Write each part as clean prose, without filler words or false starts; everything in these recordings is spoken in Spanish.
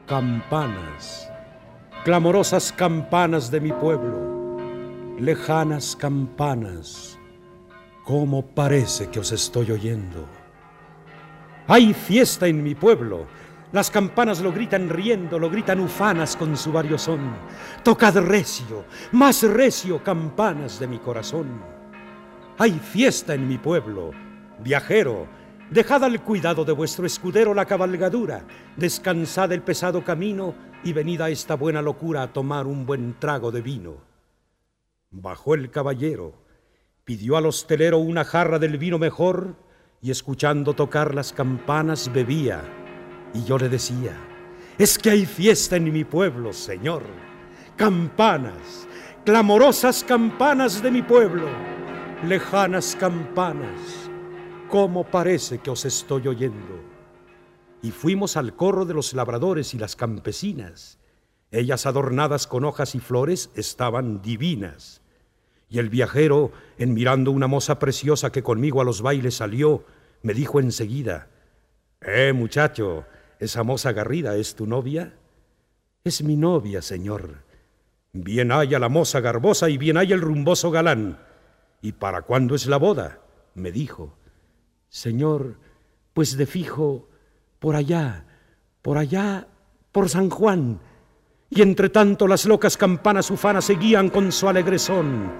Campanas, clamorosas campanas de mi pueblo, lejanas campanas, ¿cómo parece que os estoy oyendo? Hay fiesta en mi pueblo, las campanas lo gritan riendo, lo gritan ufanas con su variosón. Tocad recio, más recio, campanas de mi corazón. Hay fiesta en mi pueblo, viajero, dejad al cuidado de vuestro escudero la cabalgadura, descansad el pesado camino y venid a esta buena locura a tomar un buen trago de vino. Bajó el caballero, pidió al hostelero una jarra del vino mejor y escuchando tocar las campanas bebía. Y yo le decía, es que hay fiesta en mi pueblo, señor. Campanas, clamorosas campanas de mi pueblo, lejanas campanas, ¿cómo parece que os estoy oyendo? Y fuimos al corro de los labradores y las campesinas. Ellas adornadas con hojas y flores estaban divinas. Y el viajero, en mirando una moza preciosa que conmigo a los bailes salió, me dijo enseguida, muchacho, ¿esa moza garrida es tu novia? Es mi novia, señor. Bien haya la moza garbosa y bien haya el rumboso galán. ¿Y para cuándo es la boda? Me dijo. Señor, pues de fijo, por allá, por San Juan. Y entre tanto las locas campanas ufanas seguían con su alegre son.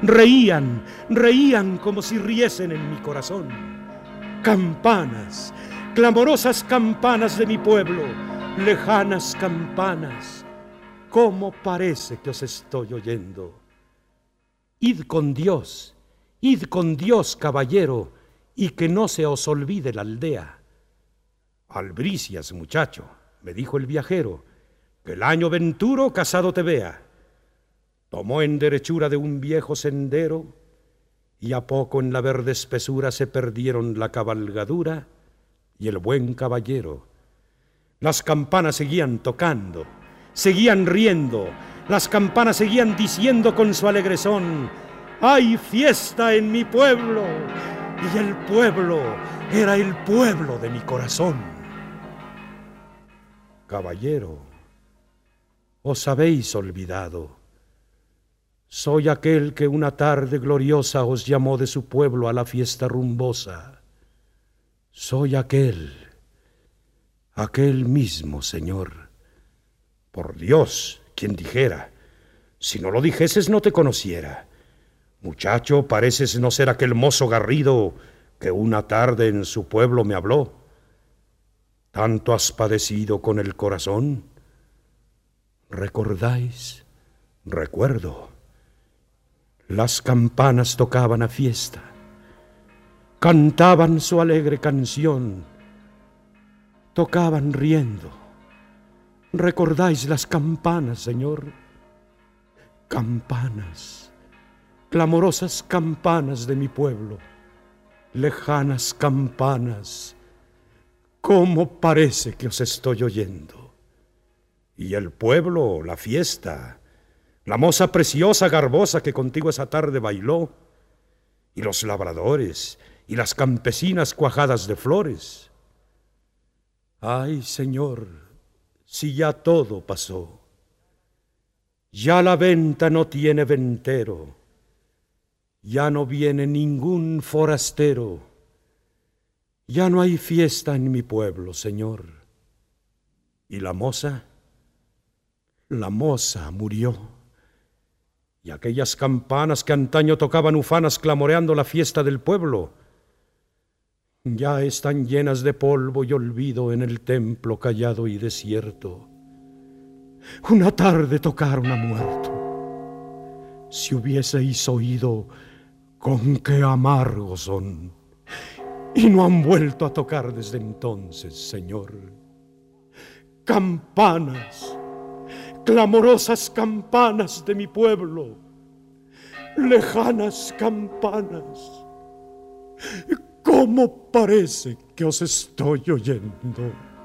Reían como si riesen en mi corazón. Campanas, clamorosas campanas de mi pueblo, lejanas campanas, ¿cómo parece que os estoy oyendo? Id con Dios, caballero, y que no se os olvide la aldea. Albricias, muchacho, me dijo el viajero, que el año venturo casado te vea. Tomó en derechura de un viejo sendero, y a poco en la verde espesura se perdieron la cabalgadura y el buen caballero. Las campanas seguían tocando, seguían riendo, las campanas seguían diciendo con su alegre son, ¡hay fiesta en mi pueblo! Y el pueblo era el pueblo de mi corazón. Caballero, os habéis olvidado. Soy aquel que una tarde gloriosa os llamó de su pueblo a la fiesta rumbosa. Soy aquel mismo, señor. Por Dios, quien dijera, si no lo dijeses no te conociera. Muchacho, pareces no ser aquel mozo garrido que una tarde en su pueblo me habló. ¿Tanto has padecido con el corazón? ¿Recordáis? Recuerdo. Las campanas tocaban a fiesta, cantaban su alegre canción, tocaban riendo. ¿Recordáis las campanas, señor? Campanas, clamorosas campanas de mi pueblo, lejanas campanas, ¿cómo parece que os estoy oyendo? Y el pueblo, la fiesta, la moza preciosa, garbosa que contigo esa tarde bailó, y los labradores, y las campesinas cuajadas de flores. Ay, señor, si ya todo pasó, ya la venta no tiene ventero, ya no viene ningún forastero, ya no hay fiesta en mi pueblo, señor. ¿Y la moza? La moza murió. Y aquellas campanas que antaño tocaban ufanas clamoreando la fiesta del pueblo, ya están llenas de polvo y olvido en el templo callado y desierto. Una tarde tocaron a muerto. Si hubieseis oído con qué amargos son, y no han vuelto a tocar desde entonces, señor. Campanas, clamorosas campanas de mi pueblo, lejanas campanas, ¿cómo parece que os estoy oyendo?